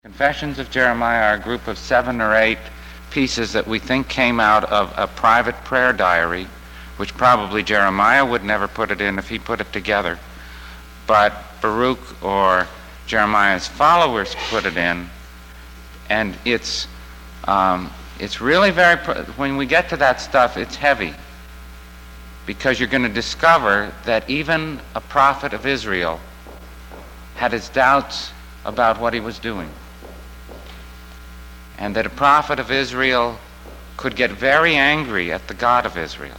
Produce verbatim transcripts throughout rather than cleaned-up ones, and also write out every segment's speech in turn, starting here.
Confessions of Jeremiah are a group of seven or eight pieces that we think came out of a private prayer diary, which probably Jeremiah would never put it in if he put it together. But Baruch or Jeremiah's followers put it in, and it's um, it's really very, when we get to that stuff, it's heavy, because you're going to discover that even a prophet of Israel had his doubts about what he was doing. And that a prophet of Israel could get very angry at the God of Israel.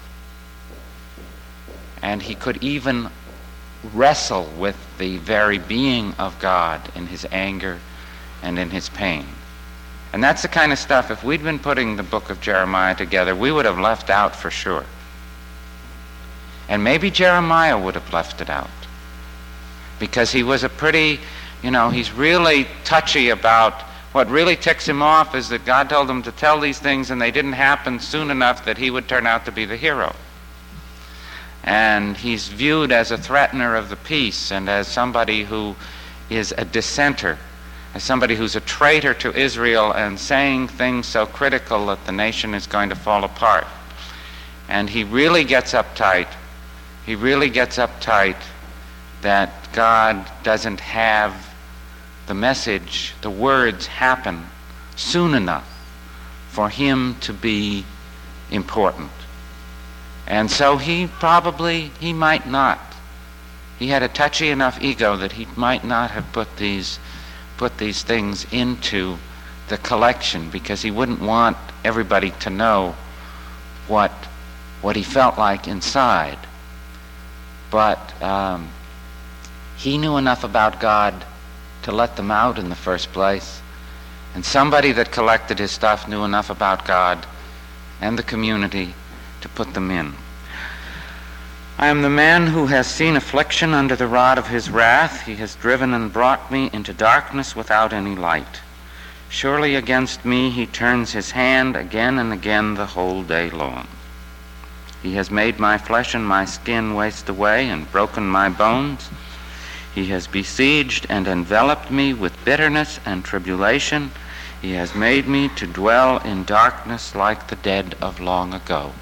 And he could even wrestle with the very being of God in his anger and in his pain. And that's the kind of stuff, if we'd been putting the book of Jeremiah together, we would have left out for sure. And maybe Jeremiah would have left it out, because he was a pretty, you know, he's really touchy about. What really ticks him off is that God told him to tell these things and they didn't happen soon enough that he would turn out to be the hero. And he's viewed as a threatener of the peace and as somebody who is a dissenter, as somebody who's a traitor to Israel and saying things so critical that the nation is going to fall apart. And he really gets uptight. He really gets uptight that God doesn't have the message, the words happen soon enough for him to be important. And so he probably, he might not. He had a touchy enough ego that he might not have put these, put these things into the collection, because he wouldn't want everybody to know what, what he felt like inside. But um, he knew enough about God to let them out in the first place. And somebody that collected his stuff knew enough about God and the community to put them in. I am the man who has seen affliction under the rod of his wrath. He has driven and brought me into darkness without any light. Surely against me he turns his hand again and again the whole day long. He has made my flesh and my skin waste away and broken my bones. He has besieged and enveloped me with bitterness and tribulation. He has made me to dwell in darkness like the dead of long ago.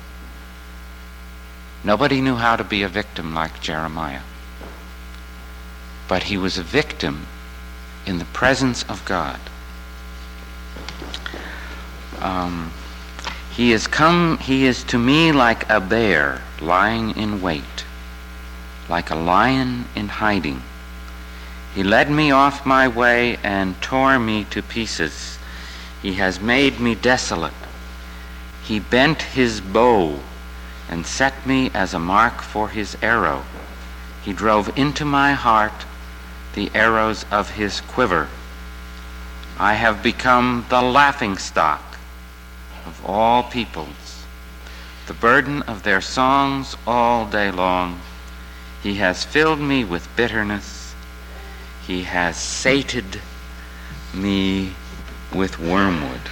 Nobody knew how to be a victim like Jeremiah. But he was a victim in the presence of God. Um, he is come, he is to me like a bear lying in wait, like a lion in hiding. He led me off my way and tore me to pieces. He has made me desolate. He bent his bow and set me as a mark for his arrow. He drove into my heart the arrows of his quiver. I have become the laughingstock of all peoples, the burden of their songs all day long. He has filled me with bitterness. He has sated me with wormwood.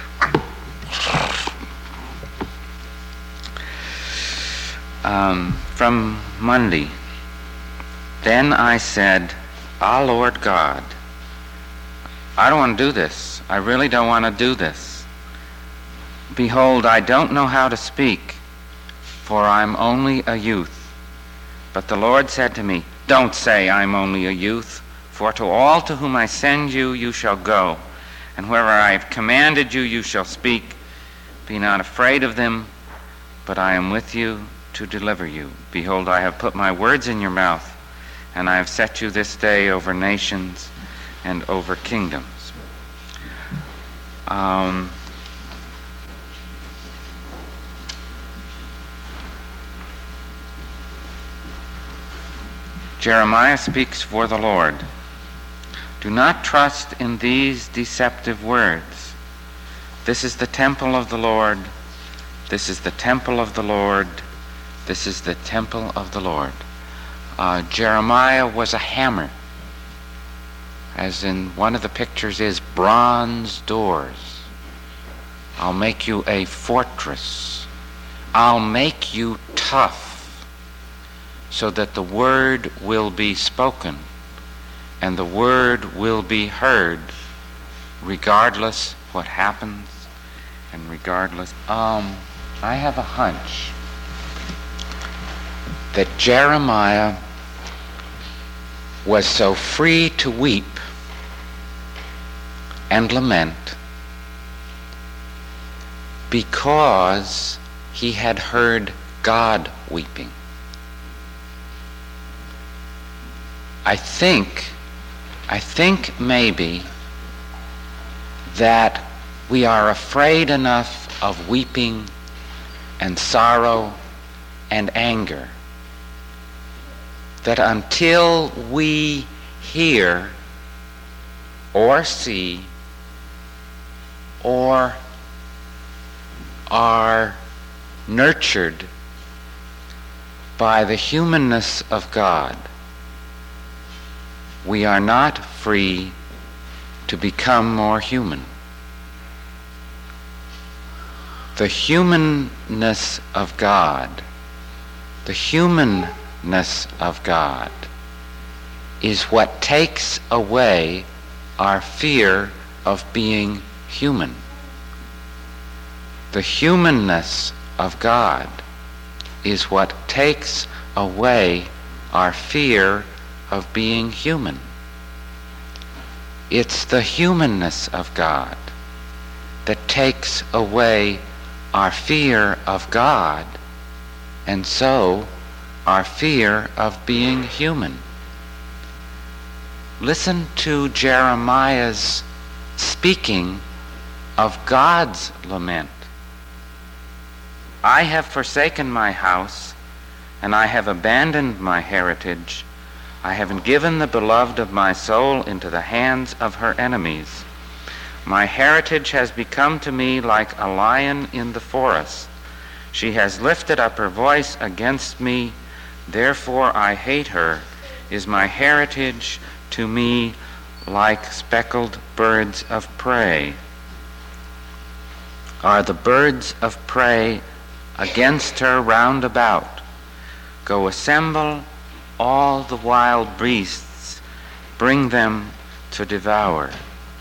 Um, from Monday. Then I said, Ah, Lord God, I don't want to do this. I really don't want to do this. Behold, I don't know how to speak, for I'm only a youth. But the Lord said to me, Don't say I'm only a youth. For to all to whom I send you, you shall go, and wherever I have commanded you, you shall speak. Be not afraid of them, but I am with you to deliver you. Behold, I have put my words in your mouth, and I have set you this day over nations and over kingdoms. Um, Jeremiah speaks for the Lord. Do not trust in these deceptive words. This is the temple of the Lord. This is the temple of the Lord. This is the temple of the Lord. Uh, Jeremiah was a hammer, as in one of the pictures is bronze doors. I'll make you a fortress. I'll make you tough so that the word will be spoken and the word will be heard regardless what happens, and regardless. Um, I have a hunch that Jeremiah was so free to weep and lament because he had heard God weeping. I think, I think maybe that we are afraid enough of weeping and sorrow and anger that until we hear or see or are nurtured by the humanness of God, we are not free to become more human. The humanness of God, the humanness of God is what takes away our fear of being human. The humanness of God is what takes away our fear of being human. It's the humanness of God that takes away our fear of God, and so our fear of being human. Listen to Jeremiah's speaking of God's lament. I have forsaken my house, and I have abandoned my heritage. I have given the beloved of my soul into the hands of her enemies. My heritage has become to me like a lion in the forest. She has lifted up her voice against me, therefore I hate her. Is my heritage to me like speckled birds of prey? Are the birds of prey against her round about? Go assemble all the wild beasts, bring them to devour.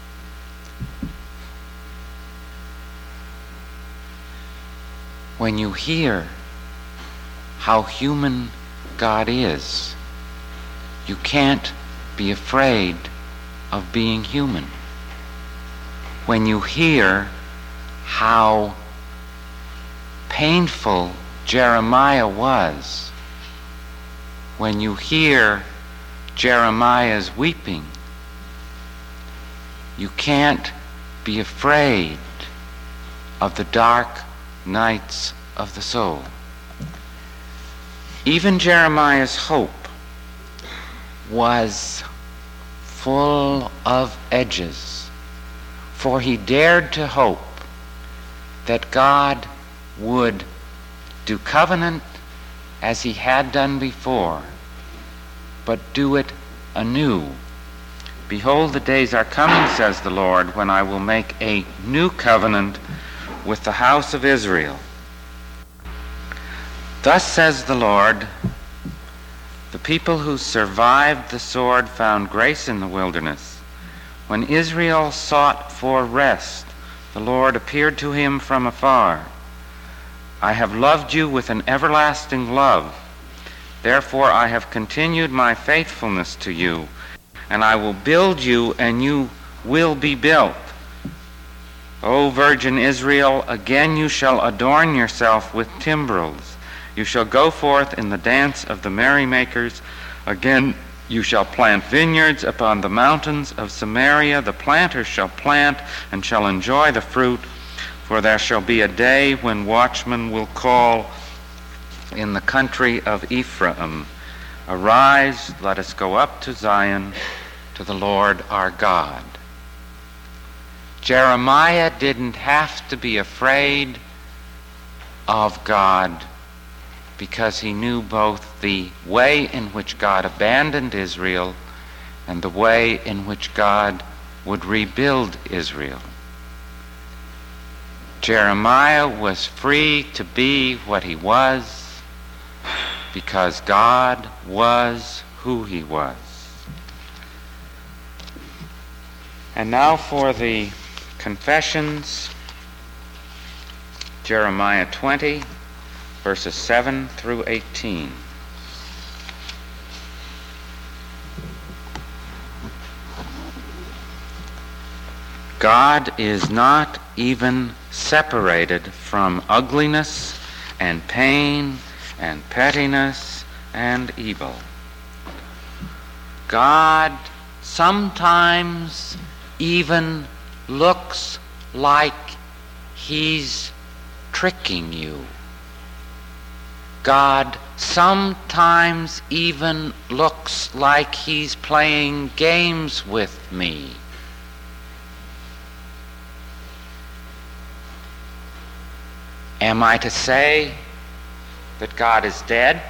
When you hear how human God is, you can't be afraid of being human. When you hear how painful Jeremiah was, when you hear Jeremiah's weeping, you can't be afraid of the dark nights of the soul. Even Jeremiah's hope was full of edges, for he dared to hope that God would do covenant as he had done before, but do it anew. Behold, the days are coming, says the Lord, when I will make a new covenant with the house of Israel. Thus says the Lord, the people who survived the sword found grace in the wilderness. When Israel sought for rest, the Lord appeared to him from afar. I have loved you with an everlasting love. Therefore I have continued my faithfulness to you, and I will build you, and you will be built. O virgin Israel, again you shall adorn yourself with timbrels. You shall go forth in the dance of the merrymakers. Again you shall plant vineyards upon the mountains of Samaria. The planters shall plant and shall enjoy the fruit. For there shall be a day when watchmen will call in the country of Ephraim, arise, let us go up to Zion, to the Lord our God. Jeremiah didn't have to be afraid of God because he knew both the way in which God abandoned Israel and the way in which God would rebuild Israel. Jeremiah was free to be what he was because God was who he was. And now for the confessions. Jeremiah twenty, verses seven through eighteen. God is not even separated from ugliness and pain and pettiness and evil. God sometimes even looks like he's tricking you. God sometimes even looks like he's playing games with me. Am I to say that God is dead?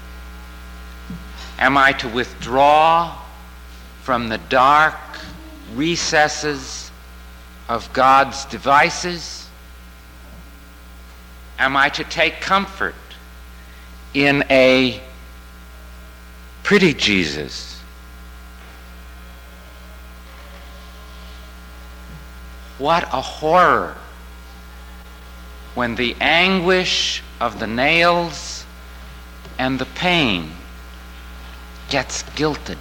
Am I to withdraw from the dark recesses of God's devices? Am I to take comfort in a pretty Jesus? What a horror when the anguish of the nails and the pain gets gilded.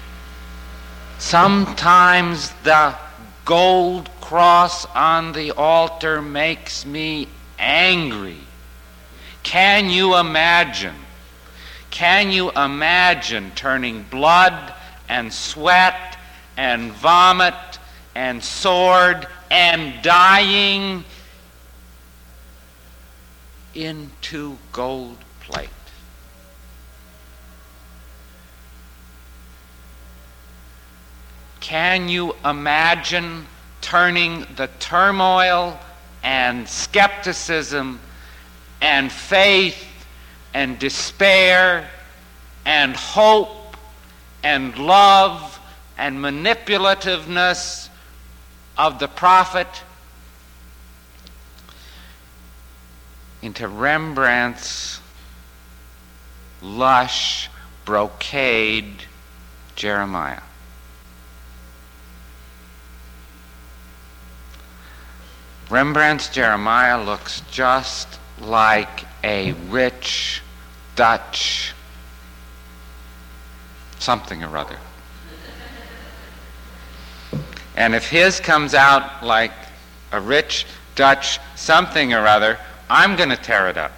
Sometimes the gold cross on the altar makes me angry. Can you imagine? Can you imagine turning blood and sweat and vomit and sword and dying into gold plate? Can you imagine turning the turmoil and skepticism and faith and despair and hope and love and manipulativeness of the prophet into Rembrandt's lush brocade Jeremiah? Rembrandt's Jeremiah looks just like a rich Dutch something or other. And if his comes out like a rich Dutch something or other, I'm going to tear it up.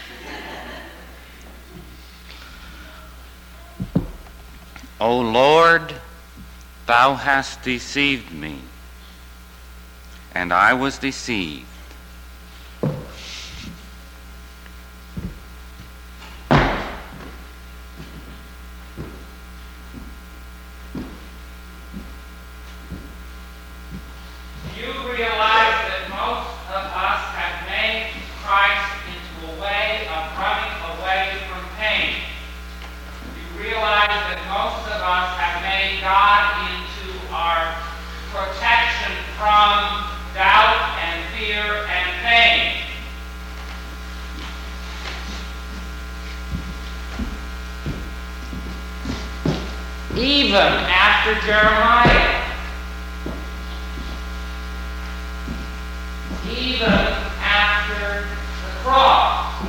O Lord, thou hast deceived me, and I was deceived. Even after Jeremiah, even after the cross.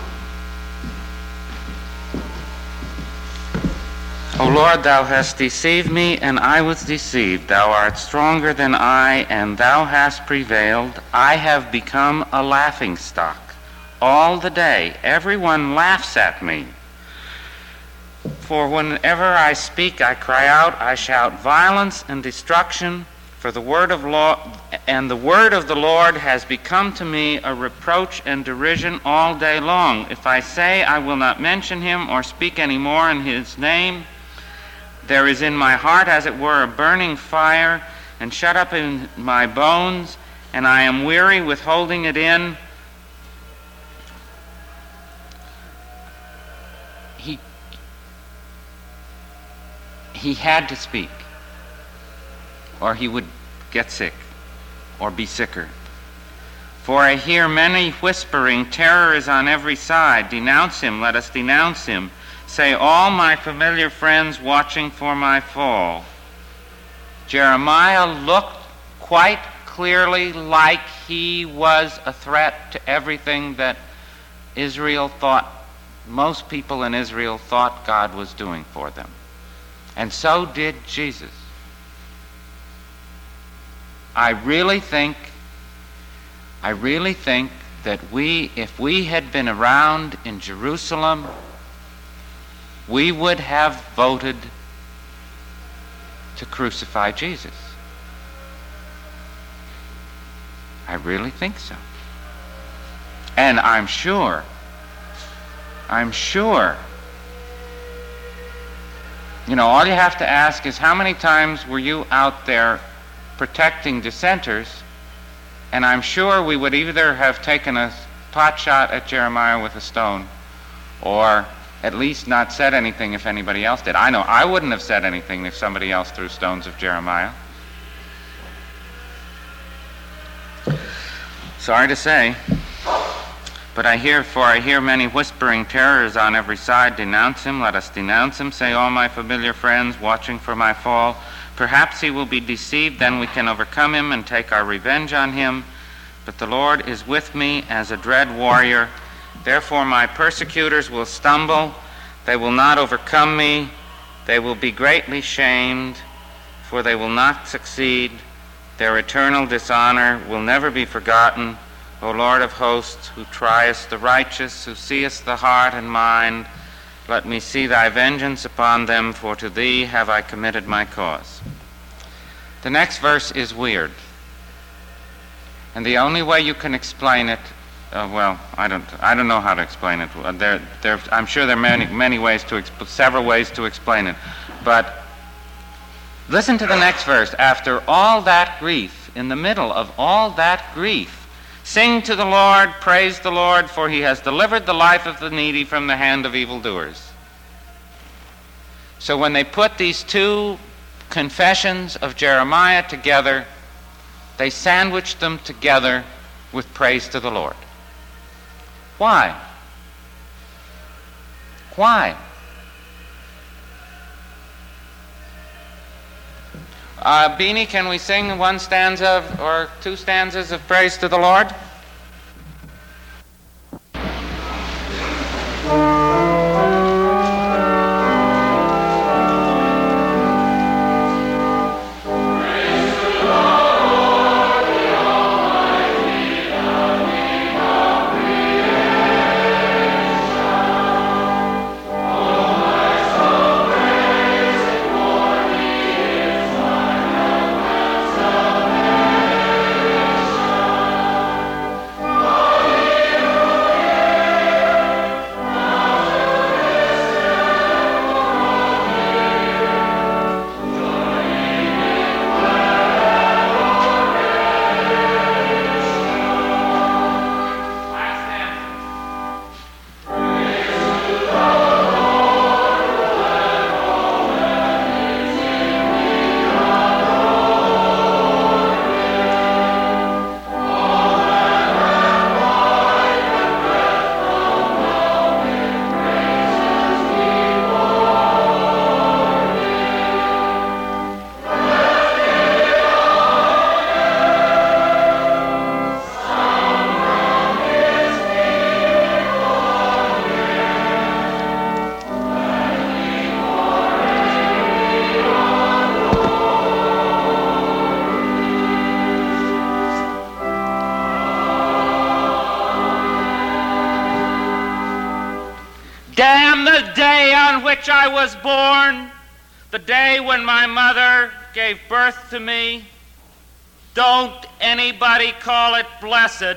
O Lord, thou hast deceived me, and I was deceived. Thou art stronger than I, and thou hast prevailed. I have become a laughingstock. All the day, everyone laughs at me. For whenever I speak, I cry out, I shout violence and destruction, for the word of law, and the word of the Lord has become to me a reproach and derision all day long. If I say I will not mention him or speak any more in his name, there is in my heart, as it were, a burning fire, and shut up in my bones, and I am weary with holding it in. He He had to speak, or he would get sick, or be sicker. For I hear many whispering, terror is on every side. Denounce him, let us denounce him. Say all my familiar friends watching for my fall. Jeremiah looked quite clearly like he was a threat to everything that Israel thought, most people in Israel thought God was doing for them. And so did Jesus. I really think, I really think that we, if we had been around in Jerusalem, we would have voted to crucify Jesus. I really think so. And I'm sure, I'm sure, you know, all you have to ask is how many times were you out there protecting dissenters, and I'm sure we would either have taken a pot shot at Jeremiah with a stone, or at least not said anything if anybody else did. I know I wouldn't have said anything if somebody else threw stones at Jeremiah. Sorry to say, but I hear, for I hear many whispering terrors on every side. Denounce him, let us denounce him, say all my familiar friends, watching for my fall. Perhaps he will be deceived, then we can overcome him and take our revenge on him. But the Lord is with me as a dread warrior. Therefore my persecutors will stumble. They will not overcome me. They will be greatly shamed, for they will not succeed. Their eternal dishonor will never be forgotten. O Lord of hosts, who triest the righteous, who seest the heart and mind, let me see thy vengeance upon them, for to thee have I committed my cause. The next verse is weird. And the only way you can explain it, uh, well, I don't, I don't know how to explain it. There, there, I'm sure there are many, many ways to, exp- several ways to explain it. But listen to the next verse. After all that grief, in the middle of all that grief, sing to the Lord, praise the Lord, for he has delivered the life of the needy from the hand of evildoers. So when they put these two confessions of Jeremiah together, they sandwiched them together with praise to the Lord. Why? Why? Uh, Beanie, can we sing one stanza of, or two stanzas of praise to the Lord? Damn the day on which I was born, the day when my mother gave birth to me. Don't anybody call it blessed.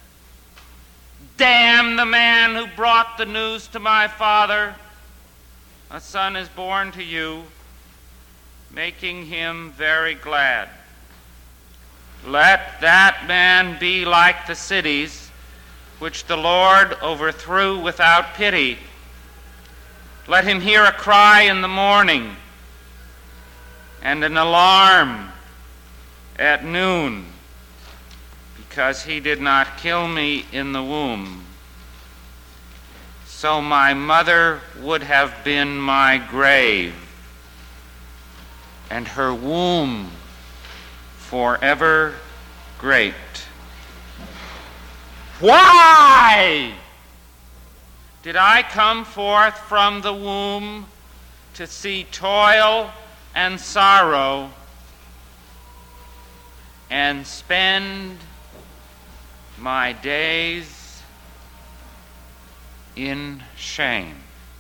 Damn the man who brought the news to my father. A son is born to you, making him very glad. Let that man be like the cities which the Lord overthrew without pity. Let him hear a cry in the morning and an alarm at noon, because he did not kill me in the womb. So my mother would have been my grave, and her womb forever great. Why did I come forth from the womb to see toil and sorrow and spend my days in shame?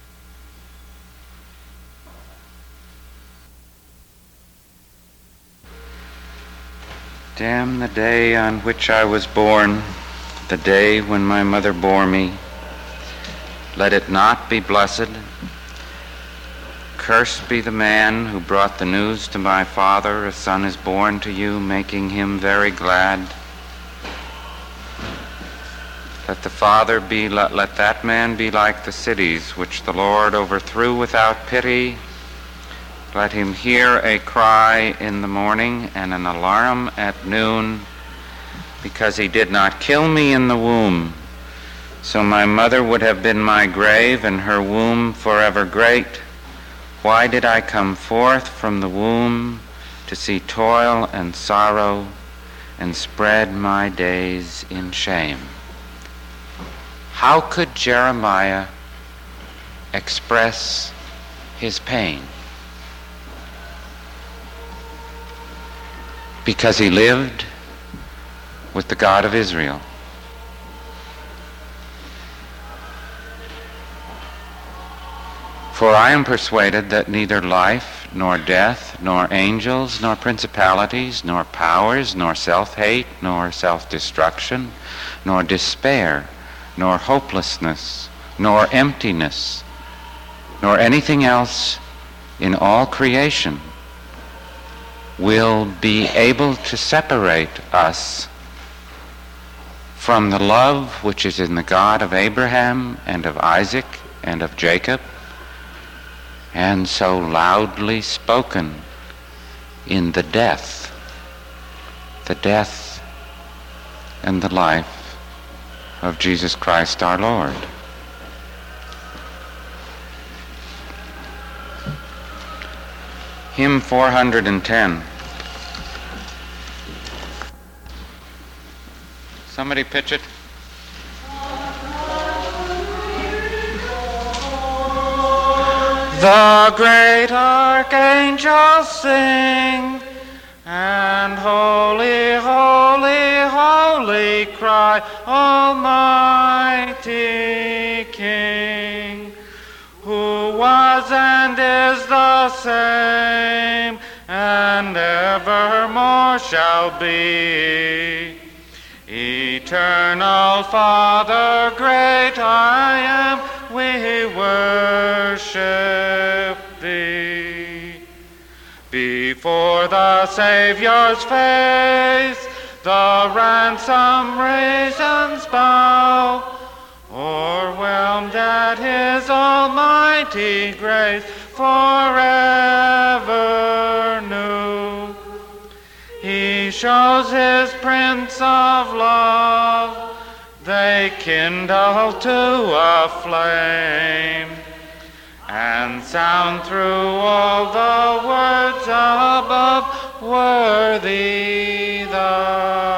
Damn the day on which I was born, the day when my mother bore me. Let it not be blessed. Cursed be the man who brought the news to my father, a son is born to you, making him very glad. Let the father be, let, let that man be like the cities which the Lord overthrew without pity. Let him hear a cry in the morning and an alarm at noon, because he did not kill me in the womb. So my mother would have been my grave, and her womb forever great. Why did I come forth from the womb to see toil and sorrow and spread my days in shame? How could Jeremiah express his pain? Because he lived with the God of Israel. For I am persuaded that neither life, nor death, nor angels, nor principalities, nor powers, nor self-hate, nor self-destruction, nor despair, nor hopelessness, nor emptiness, nor anything else in all creation will be able to separate us from the love which is in the God of Abraham and of Isaac and of Jacob, and so loudly spoken in the death, the death and the life of Jesus Christ our Lord. Hymn four hundred ten. Somebody pitch it. The great archangels sing, and holy, holy, holy cry, Almighty King, who was and is the same, and evermore shall be. Eternal Father, great I am, we worship Thee. Before the Savior's face, the ransom raisins bow, o'erwhelmed at His almighty grace, forever new. He shows His Prince of Love, they kindle to a flame, and sound through all the words above, worthy the